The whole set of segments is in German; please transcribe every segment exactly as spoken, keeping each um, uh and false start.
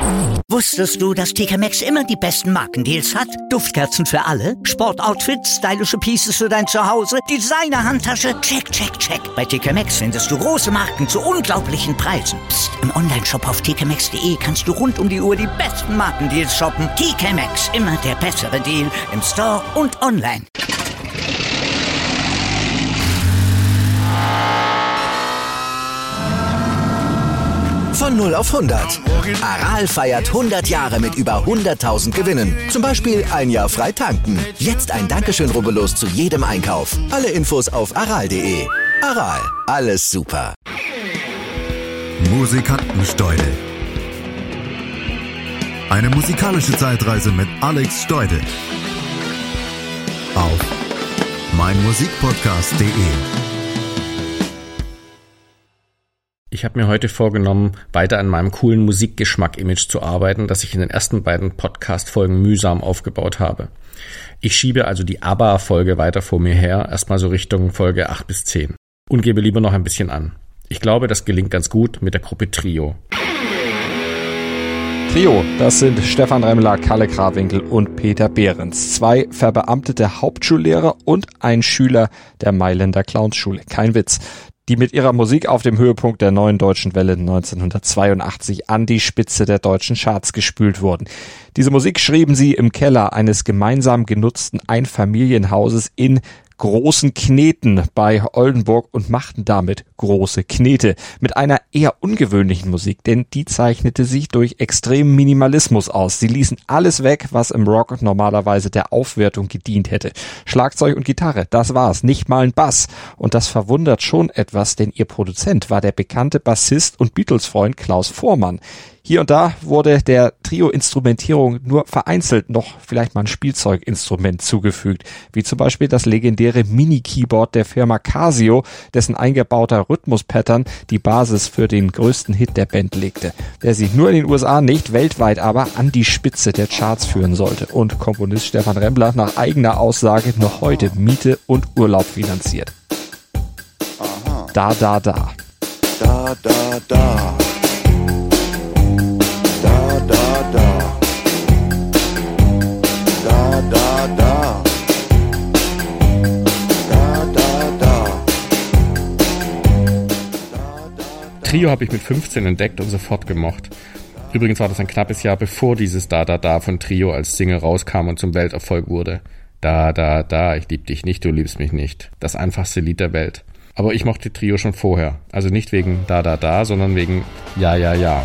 Wusstest du, dass T K Maxx immer die besten Markendeals hat? Duftkerzen für alle, Sportoutfits, stylische Pieces für dein Zuhause, Designer-Handtasche, check, check, check. Bei T K Maxx findest du große Marken zu unglaublichen Preisen. Psst. Im Onlineshop auf t k maxx punkt d e kannst du rund um die Uhr die besten Markendeals shoppen. T K Maxx, immer der bessere Deal im Store und online. Von null auf hundert. Aral feiert hundert Jahre mit über hunderttausend Gewinnen. Zum Beispiel ein Jahr frei tanken. Jetzt ein Dankeschön, rubbellos zu jedem Einkauf. Alle Infos auf aral punkt de. Aral, alles super. Musikantensteudel. Eine musikalische Zeitreise mit Alex Steudel. Auf meinmusikpodcast punkt de. Ich habe mir heute vorgenommen, weiter an meinem coolen Musikgeschmack-Image zu arbeiten, das ich in den ersten beiden Podcast-Folgen mühsam aufgebaut habe. Ich schiebe also die ABBA-Folge weiter vor mir her, erstmal so Richtung Folge acht bis zehn. Und gebe lieber noch ein bisschen an. Ich glaube, das gelingt ganz gut mit der Gruppe Trio. Trio, das sind Stefan Remmler, Kalle Krawinkel und Peter Behrens. Zwei verbeamtete Hauptschullehrer und ein Schüler der Mailänder Clownsschule. Kein Witz. Die mit ihrer Musik auf dem Höhepunkt der neuen deutschen Welle neunzehnhundertzweiundachtzig an die Spitze der deutschen Charts gespült wurden. Diese Musik schrieben sie im Keller eines gemeinsam genutzten Einfamilienhauses in Großen Kneten bei Oldenburg und machten damit große Knete. Mit einer eher ungewöhnlichen Musik, denn die zeichnete sich durch extremen Minimalismus aus. Sie ließen alles weg, was im Rock normalerweise der Aufwertung gedient hätte. Schlagzeug und Gitarre, das war's, nicht mal ein Bass. Und das verwundert schon etwas, denn ihr Produzent war der bekannte Bassist und Beatles-Freund Klaus Voormann. Hier und da wurde der Trio-Instrumentierung nur vereinzelt noch vielleicht mal ein Spielzeuginstrument zugefügt, wie zum Beispiel das legendäre Mini-Keyboard der Firma Casio, dessen eingebauter Rhythmus-Pattern die Basis für den größten Hit der Band legte, der sie nur in den U S A nicht, weltweit aber an die Spitze der Charts führen sollte und Komponist Stefan Remmler nach eigener Aussage noch heute Miete und Urlaub finanziert. Aha. Da, da, da. Da, da, da. Da, da, da. Da, da, da. Da, da, da. Trio habe ich mit fünfzehn entdeckt und sofort gemocht. Übrigens war das ein knappes Jahr bevor dieses Da, da, da von Trio als Single rauskam und zum Welterfolg wurde. Da, da, da, ich lieb dich nicht, du liebst mich nicht. Das einfachste Lied der Welt. Aber ich mochte Trio schon vorher. Also nicht wegen Da, da, da, sondern wegen Ja, ja, ja.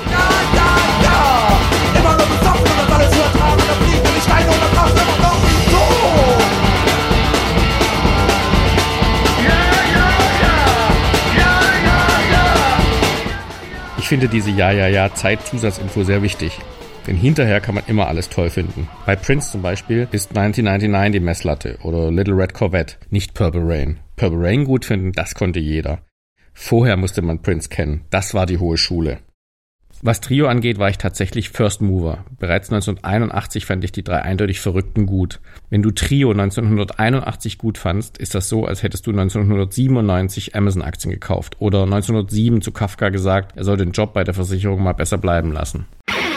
Ich finde diese Ja-Ja-Ja-Zeit-Zusatzinfo sehr wichtig, denn hinterher kann man immer alles toll finden. Bei Prince zum Beispiel ist neunzehnhundertneunundneunzig die Messlatte oder Little Red Corvette, nicht Purple Rain. Purple Rain gut finden, das konnte jeder. Vorher musste man Prince kennen, das war die hohe Schule. Was Trio angeht, war ich tatsächlich First Mover. Bereits neunzehnhunderteinundachtzig fand ich die drei eindeutig Verrückten gut. Wenn du Trio neunzehnhunderteinundachtzig gut fandst, ist das so, als hättest du neunzehnhundertsiebenundneunzig Amazon-Aktien gekauft oder neunzehnhundertsieben zu Kafka gesagt, er soll den Job bei der Versicherung mal besser bleiben lassen.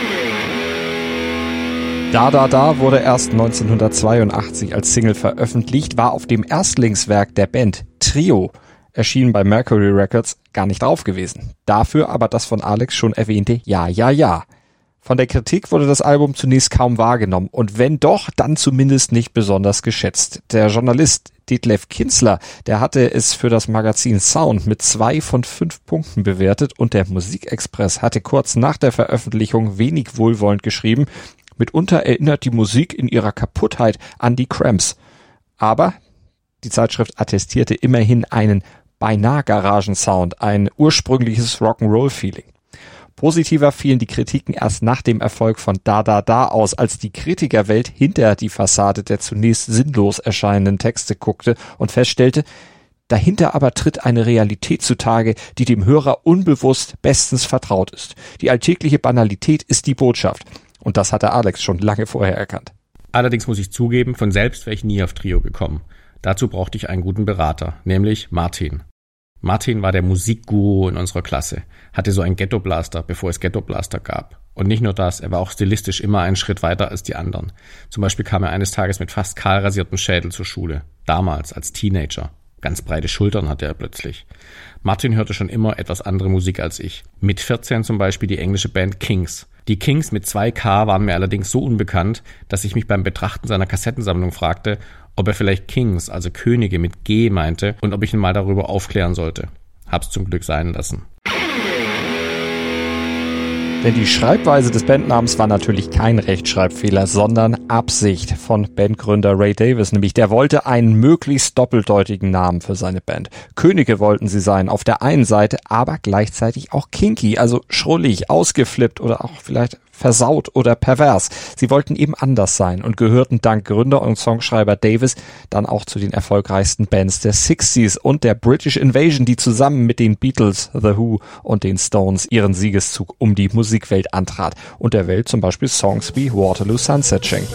Da, da, da wurde erst neunzehnhundertzweiundachtzig als Single veröffentlicht, war auf dem Erstlingswerk der Band Trio, erschienen bei Mercury Records, gar nicht drauf gewesen. Dafür aber das von Alex schon erwähnte Ja, ja, ja. Von der Kritik wurde das Album zunächst kaum wahrgenommen und wenn doch, dann zumindest nicht besonders geschätzt. Der Journalist Detlef Kinsler, der hatte es für das Magazin Sound mit zwei von fünf Punkten bewertet und der Musikexpress hatte kurz nach der Veröffentlichung wenig wohlwollend geschrieben, mitunter erinnert die Musik in ihrer Kaputtheit an die Cramps. Aber die Zeitschrift attestierte immerhin einen beinahe Garagensound, ein ursprüngliches Rock'n'Roll-Feeling. Positiver fielen die Kritiken erst nach dem Erfolg von Da, da, da aus, als die Kritikerwelt hinter die Fassade der zunächst sinnlos erscheinenden Texte guckte und feststellte, dahinter aber tritt eine Realität zutage, die dem Hörer unbewusst bestens vertraut ist. Die alltägliche Banalität ist die Botschaft. Und das hatte Alex schon lange vorher erkannt. Allerdings muss ich zugeben, von selbst wäre ich nie auf Trio gekommen. Dazu brauchte ich einen guten Berater, nämlich Martin. Martin war der Musikguru in unserer Klasse, hatte so einen Ghetto-Blaster, bevor es Ghetto-Blaster gab. Und nicht nur das, er war auch stilistisch immer einen Schritt weiter als die anderen. Zum Beispiel kam er eines Tages mit fast kahl rasiertem Schädel zur Schule. Damals, als Teenager. Ganz breite Schultern hatte er plötzlich. Martin hörte schon immer etwas andere Musik als ich. Mit vierzehn zum Beispiel die englische Band Kings. Die Kings mit zwei K waren mir allerdings so unbekannt, dass ich mich beim Betrachten seiner Kassettensammlung fragte, ob er vielleicht Kings, also Könige mit G meinte und ob ich ihn mal darüber aufklären sollte. Hab's zum Glück sein lassen. Denn die Schreibweise des Bandnamens war natürlich kein Rechtschreibfehler, sondern Absicht von Bandgründer Ray Davies. Nämlich der wollte einen möglichst doppeldeutigen Namen für seine Band. Könige wollten sie sein, auf der einen Seite, aber gleichzeitig auch kinky, also schrullig, ausgeflippt oder auch vielleicht versaut oder pervers. Sie wollten eben anders sein und gehörten dank Gründer und Songschreiber Davies dann auch zu den erfolgreichsten Bands der sechziger und der British Invasion, die zusammen mit den Beatles, The Who und den Stones ihren Siegeszug um die Musikwelt antrat und der Welt zum Beispiel Songs wie Waterloo Sunset schenken.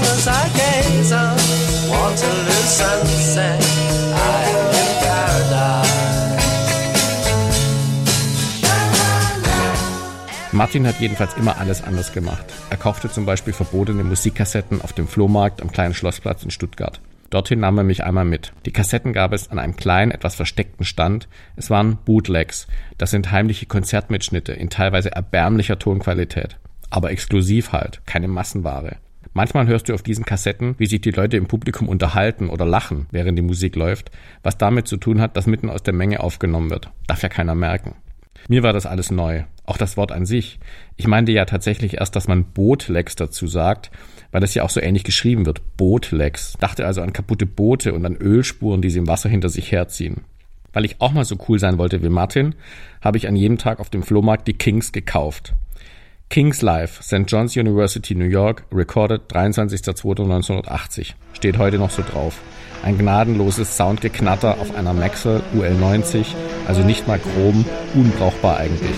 Martin hat jedenfalls immer alles anders gemacht. Er kaufte zum Beispiel verbotene Musikkassetten auf dem Flohmarkt am kleinen Schlossplatz in Stuttgart. Dorthin nahm er mich einmal mit. Die Kassetten gab es an einem kleinen, etwas versteckten Stand. Es waren Bootlegs. Das sind heimliche Konzertmitschnitte in teilweise erbärmlicher Tonqualität. Aber exklusiv halt, keine Massenware. Manchmal hörst du auf diesen Kassetten, wie sich die Leute im Publikum unterhalten oder lachen, während die Musik läuft, was damit zu tun hat, dass mitten aus der Menge aufgenommen wird. Darf ja keiner merken. Mir war das alles neu, auch das Wort an sich. Ich meinte ja tatsächlich erst, dass man Bootlegs dazu sagt, weil das ja auch so ähnlich geschrieben wird, Bootlegs. Dachte also an kaputte Boote und an Ölspuren, die sie im Wasser hinter sich herziehen. Weil ich auch mal so cool sein wollte wie Martin, habe ich an jedem Tag auf dem Flohmarkt die Kings gekauft. Kings Live, Sankt John's University, New York, recorded dreiundzwanzigster zweiter neunzehnhundertachtzig. Steht heute noch so drauf. Ein gnadenloses Soundgeknatter auf einer Maxell U L neunzig, also nicht mal chrom, unbrauchbar eigentlich.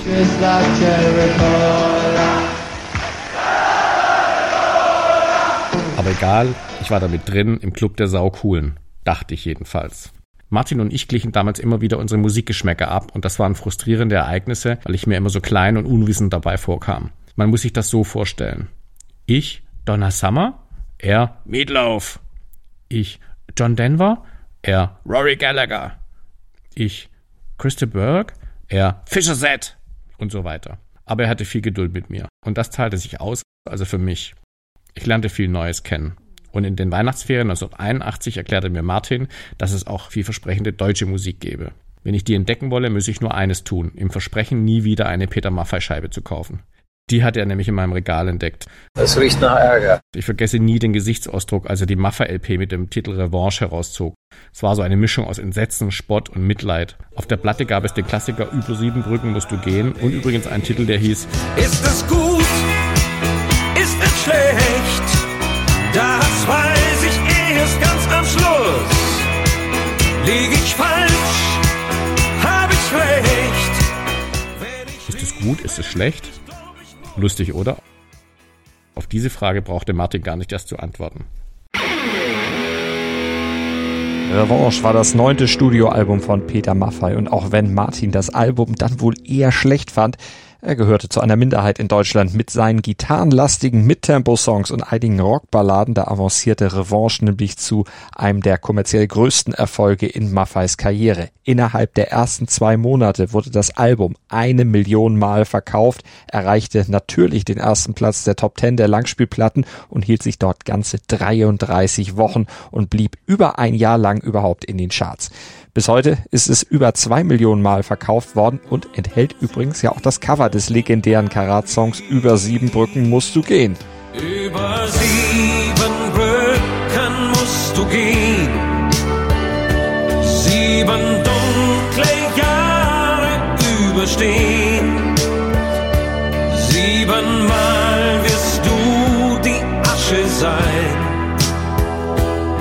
Aber egal, ich war damit drin im Club der Saucoolen, dachte ich jedenfalls. Martin und ich glichen damals immer wieder unsere Musikgeschmäcker ab und das waren frustrierende Ereignisse, weil ich mir immer so klein und unwissend dabei vorkam. Man muss sich das so vorstellen. Ich, Donna Summer, er, Meatloaf. Ich, John Denver, er, Rory Gallagher. Ich, Christa Burke, er, Fisher Z und so weiter. Aber er hatte viel Geduld mit mir und das zahlte sich aus, also für mich. Ich lernte viel Neues kennen. Und in den Weihnachtsferien neunzehnhunderteinundachtzig erklärte mir Martin, dass es auch vielversprechende deutsche Musik gäbe. Wenn ich die entdecken wolle, müsse ich nur eines tun, ihm versprechen, nie wieder eine Peter Maffay-Scheibe zu kaufen. Die hat er nämlich in meinem Regal entdeckt. Das riecht nach Ärger. Ich vergesse nie den Gesichtsausdruck, als er die Maffay-L P mit dem Titel Revanche herauszog. Es war so eine Mischung aus Entsetzen, Spott und Mitleid. Auf der Platte gab es den Klassiker Über sieben Brücken musst du gehen und übrigens einen Titel, der hieß Ist es gut? Ist es schlecht? Das weiß ich erst ganz am Schluss. Lieg ich falsch? Hab ich recht? Ist es gut? Ist es schlecht? Lustig, oder? Auf diese Frage brauchte Martin gar nicht erst zu antworten. Revanche war das neunte Studioalbum von Peter Maffay und auch wenn Martin das Album dann wohl eher schlecht fand, er gehörte zu einer Minderheit in Deutschland mit seinen gitarrenlastigen Mittempo-Songs und einigen Rockballaden. Da avancierte Revanche nämlich zu einem der kommerziell größten Erfolge in Maffays Karriere. Innerhalb der ersten zwei Monate wurde das Album eine Million Mal verkauft, erreichte natürlich den ersten Platz der Top Ten der Langspielplatten und hielt sich dort ganze dreiunddreißig Wochen und blieb über ein Jahr lang überhaupt in den Charts. Bis heute ist es über zwei Millionen Mal verkauft worden und enthält übrigens ja auch das Cover des legendären Karat-Songs Über sieben Brücken musst du gehen. Über sieben Brücken musst du gehen, sieben dunkle Jahre überstehen, siebenmal wirst du die Asche sein,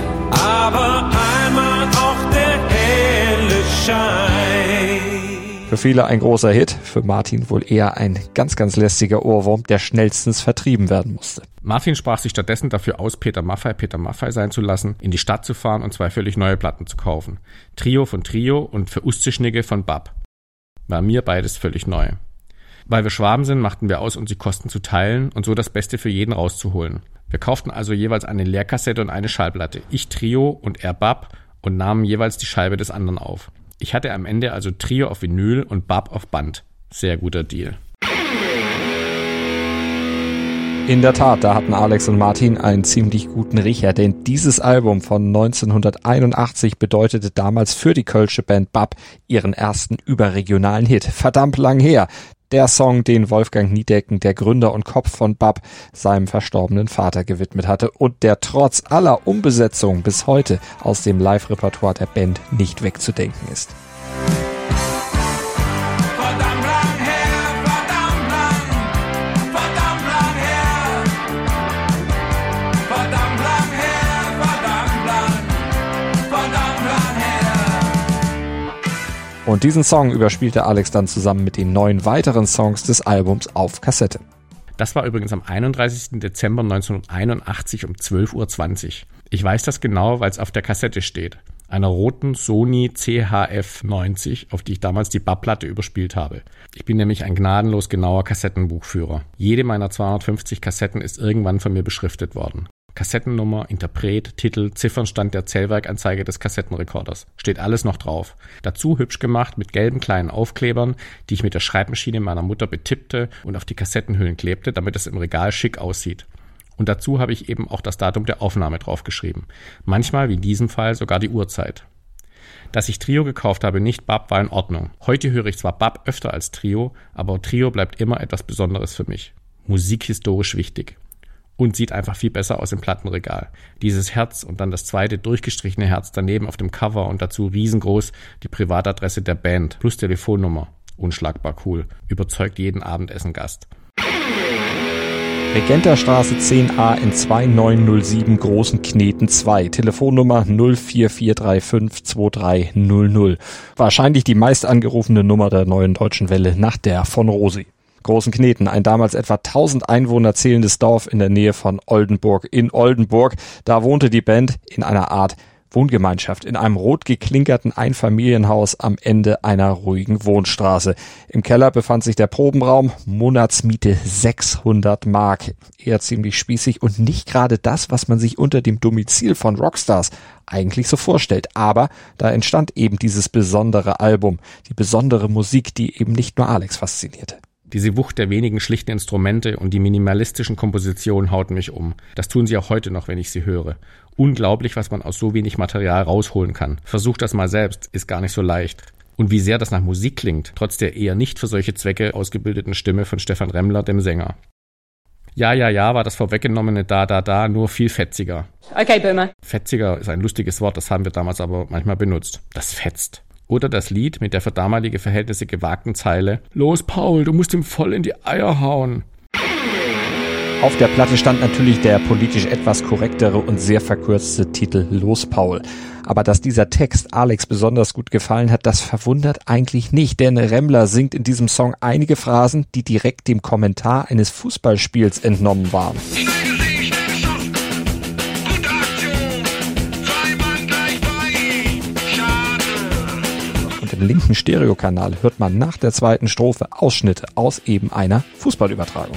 aber einmal auch der helle Schein. Für viele ein großer Hit, für Martin wohl eher ein ganz, ganz lästiger Ohrwurm, der schnellstens vertrieben werden musste. Martin sprach sich stattdessen dafür aus, Peter Maffay Peter Maffay sein zu lassen, in die Stadt zu fahren und zwei völlig neue Platten zu kaufen. Trio von Trio und Für Usteschnigge von Bab. War mir beides völlig neu. Weil wir Schwaben sind, machten wir aus, uns die Kosten zu teilen und so das Beste für jeden rauszuholen. Wir kauften also jeweils eine Leerkassette und eine Schallplatte. Ich Trio und er Bab und nahmen jeweils die Scheibe des anderen auf. Ich hatte am Ende also Trio auf Vinyl und Bab auf Band. Sehr guter Deal. In der Tat, da hatten Alex und Martin einen ziemlich guten Riecher, denn dieses Album von neunzehnhunderteinundachtzig bedeutete damals für die kölsche Band Bab ihren ersten überregionalen Hit. Verdammt lang her. Der Song, den Wolfgang Niedecken, der Gründer und Kopf von Bab, seinem verstorbenen Vater gewidmet hatte und der trotz aller Umbesetzung bis heute aus dem Live-Repertoire der Band nicht wegzudenken ist. Und diesen Song überspielte Alex dann zusammen mit den neun weiteren Songs des Albums auf Kassette. Das war übrigens am einunddreißigsten Dezember neunzehnhunderteinundachtzig um zwölf Uhr zwanzig. Ich weiß das genau, weil es auf der Kassette steht. Einer roten Sony C H F neunzig, auf die ich damals die Bab-Platte überspielt habe. Ich bin nämlich ein gnadenlos genauer Kassettenbuchführer. Jede meiner zweihundertfünfzig Kassetten ist irgendwann von mir beschriftet worden. Kassettennummer, Interpret, Titel, Ziffernstand der Zählwerkanzeige des Kassettenrekorders. Steht alles noch drauf. Dazu hübsch gemacht mit gelben kleinen Aufklebern, die ich mit der Schreibmaschine meiner Mutter betippte und auf die Kassettenhüllen klebte, damit es im Regal schick aussieht. Und dazu habe ich eben auch das Datum der Aufnahme draufgeschrieben. Manchmal, wie in diesem Fall, sogar die Uhrzeit. Dass ich Trio gekauft habe, nicht Bab, war in Ordnung. Heute höre ich zwar Bab öfter als Trio, aber Trio bleibt immer etwas Besonderes für mich. Musikhistorisch wichtig. Und sieht einfach viel besser aus im Plattenregal. Dieses Herz und dann das zweite durchgestrichene Herz daneben auf dem Cover und dazu riesengroß die Privatadresse der Band plus Telefonnummer. Unschlagbar cool. Überzeugt jeden Abendessengast. Regenterstraße zehn a in zwei neun null sieben Großen Kneten zwei. Telefonnummer null vier vier drei fünf zwei drei null null. Wahrscheinlich die meist angerufene Nummer der Neuen Deutschen Welle nach der von Rosi. Großen Kneten, ein damals etwa tausend Einwohner zählendes Dorf in der Nähe von Oldenburg. In Oldenburg, da wohnte die Band in einer Art Wohngemeinschaft, in einem rot geklinkerten Einfamilienhaus am Ende einer ruhigen Wohnstraße. Im Keller befand sich der Probenraum, Monatsmiete sechshundert Mark. Eher ziemlich spießig und nicht gerade das, was man sich unter dem Domizil von Rockstars eigentlich so vorstellt. Aber da entstand eben dieses besondere Album, die besondere Musik, die eben nicht nur Alex faszinierte. Diese Wucht der wenigen schlichten Instrumente und die minimalistischen Kompositionen hauten mich um. Das tun sie auch heute noch, wenn ich sie höre. Unglaublich, was man aus so wenig Material rausholen kann. Versucht das mal selbst, ist gar nicht so leicht. Und wie sehr das nach Musik klingt, trotz der eher nicht für solche Zwecke ausgebildeten Stimme von Stefan Remmler, dem Sänger. Ja, ja, ja war das vorweggenommene Da, Da, Da nur viel fetziger. Okay, Boomer. Fetziger ist ein lustiges Wort, das haben wir damals aber manchmal benutzt. Das fetzt. Oder das Lied mit der für damalige Verhältnisse gewagten Zeile Los, Paul, du musst ihm voll in die Eier hauen. Auf der Platte stand natürlich der politisch etwas korrektere und sehr verkürzte Titel Los, Paul. Aber dass dieser Text Alex besonders gut gefallen hat, das verwundert eigentlich nicht, denn Remmler singt in diesem Song einige Phrasen, die direkt dem Kommentar eines Fußballspiels entnommen waren. Im linken Stereokanal hört man nach der zweiten Strophe Ausschnitte aus eben einer Fußballübertragung.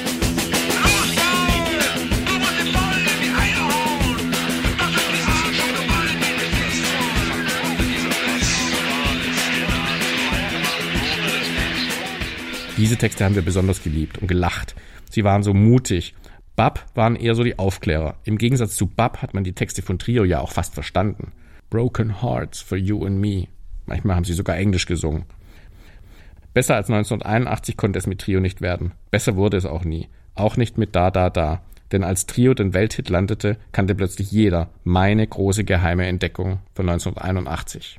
Diese Texte haben wir besonders geliebt und gelacht. Sie waren so mutig. Bab waren eher so die Aufklärer. Im Gegensatz zu Bab hat man die Texte von Trio ja auch fast verstanden. Broken Hearts for You and Me. Manchmal haben sie sogar Englisch gesungen. Besser als neunzehnhunderteinundachtzig konnte es mit Trio nicht werden. Besser wurde es auch nie. Auch nicht mit Da, Da, Da. Denn als Trio den Welthit landete, kannte plötzlich jeder meine große geheime Entdeckung von neunzehnhunderteinundachtzig.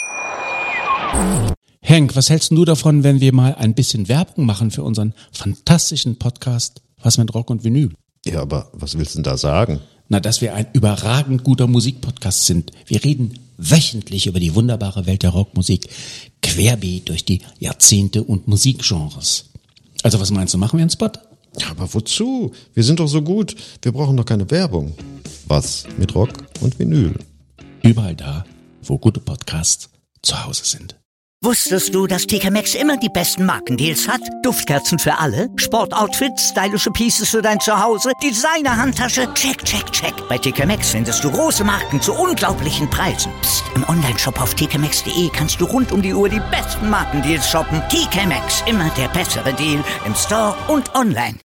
Henk, was hältst du davon, wenn wir mal ein bisschen Werbung machen für unseren fantastischen Podcast Was mit Rock und Vinyl? Ja, aber was willst du denn da sagen? Na, dass wir ein überragend guter Musikpodcast sind. Wir reden wöchentlich über die wunderbare Welt der Rockmusik, querbeet durch die Jahrzehnte und Musikgenres. Also was meinst du, machen wir einen Spot? Ja, aber wozu? Wir sind doch so gut. Wir brauchen doch keine Werbung. Was mit Rock und Vinyl? Überall da, wo gute Podcasts zu Hause sind. Wusstest du, dass T K Maxx immer die besten Markendeals hat? Duftkerzen für alle, Sportoutfits, stylische Pieces für dein Zuhause, Designer-Handtasche, check, check, check. Bei T K Maxx findest du große Marken zu unglaublichen Preisen. Psst. Im Onlineshop auf t k maxx punkt d e kannst du rund um die Uhr die besten Markendeals shoppen. T K Maxx, immer der bessere Deal im Store und online.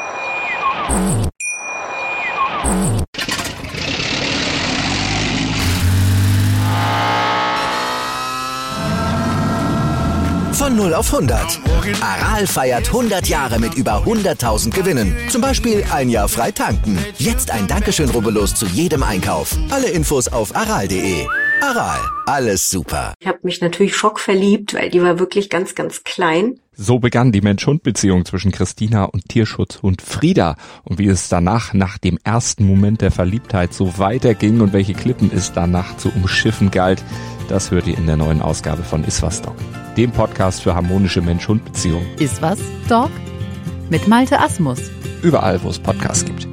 Von null auf hundert. Aral feiert hundert Jahre mit über hunderttausend Gewinnen. Zum Beispiel ein Jahr frei tanken. Jetzt ein Dankeschön, rubbellos zu jedem Einkauf. Alle Infos auf aral punkt de. Aral, alles super. Ich habe mich natürlich schockverliebt, weil die war wirklich ganz, ganz klein. So begann die Mensch-Hund-Beziehung zwischen Christina und Tierschutzhund Frieda. Und wie es danach, nach dem ersten Moment der Verliebtheit, so weiterging und welche Klippen es danach zu umschiffen galt, das hört ihr in der neuen Ausgabe von Iswas Dog, dem Podcast für harmonische Mensch-Hund-Beziehungen. Iswas Dog mit Malte Asmus. Überall, wo es Podcasts gibt.